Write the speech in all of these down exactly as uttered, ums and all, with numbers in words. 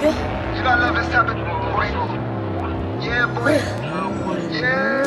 You gotta love this type of boy. Yeah, boy. Yeah.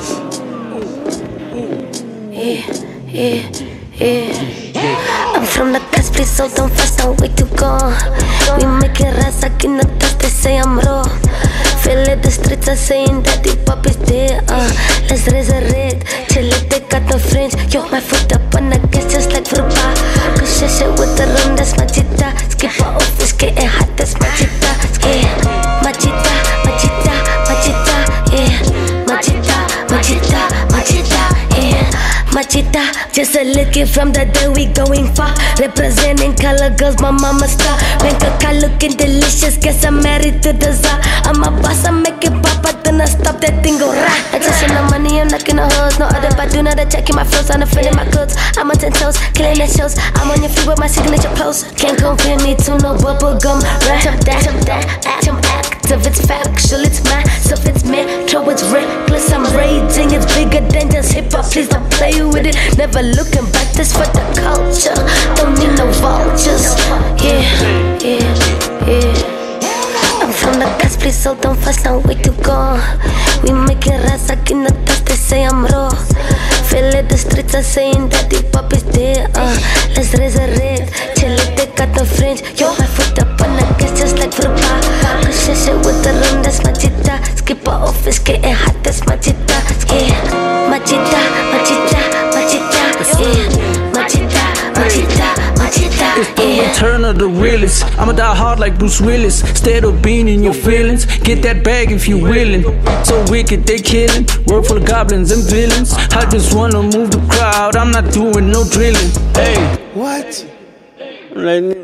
Yeah, yeah, yeah. I'm from the cusp, please, so don't fast, don't wait to go. We make it rise, I in the dust, they say I'm raw. Feel it, the streets are saying that the pop is there. Uh, let's resurrect, chill it, they got no friends. Yo, my foot up on the gas, just like for bar. Cause shit shit with the rum, that's machita. Skip her off, it's getting hot, that's machita. Yeah, machita, machita, machita. Yeah, machita, machita, machita. Yeah, machita. Just a lick from the day we going far. Representing color girls, my mama star. Bank account looking delicious, guess I'm married to the czar. I'm a boss, I make it pop, but then I stop that thing go rah. I just in the money, I'm knocking the hoes. No other but do not checking my flows, I'm feeling my clothes. I'm on ten toes, killing the shows. I'm on your feet with my signature pose. Can't compare me to no bubble gum. Right, jump that, jump that, jump active, it's factual, it's massive, it's metro, it's reckless. I'm raging, it's bigger than just hip hop. Please don't play with it. Never looking back, this for the culture. Don't need no vultures. Yeah, yeah, yeah. I'm from the cusp, please, so don't fast, no way to go. We make it rise, I in the dust, they say I'm raw. Feel it, the streets are saying that the pop is there. Uh, let's resurrect, chill it, they got no friends. Yo, my foot up on the gas, just like for a bar. Cause shit shit with the rum, that's machita. Skip her off, it's getting hot, that's machita. Yeah, machita, machita, machita. Yeah, machita, machita, machita. It's the return of the realest. I'ma die hard like Bruce Willis. Instead of being in your feelings, get that bag if you willing. So wicked, they killing. Work full of goblins and villains. I just wanna move the crowd. I'm not doing no drilling. Hey, What? like,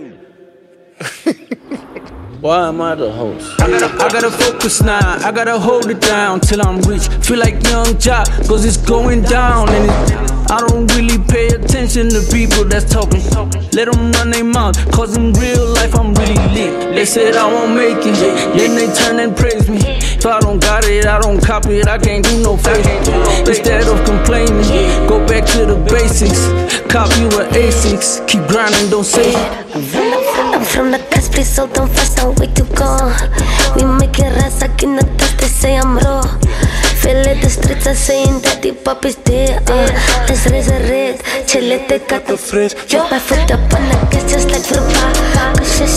why am I the host? I gotta, I gotta focus now. I gotta hold it down till I'm rich. Feel like Young Jock, cause it's going down. And it, I don't really pay attention to people that's talking. Let them run their mouth, cause in real life I'm really lit. They said I won't make it, then they turn and praise me. If I don't got it, I don't copy it, I can't do no fake. Instead of complaining, go back to the basics. Copy with Asics, keep grinding, don't say it. I'm from the cusp, please, so don't fast, no way to go. We make it rise, I in the dust, they say I'm raw. Feel it, the streets are saying that the pop is there. Uh, let's resurrect, chill it, they got no friends. Yo, my foot up on the gas, just like for a bar. Cause shit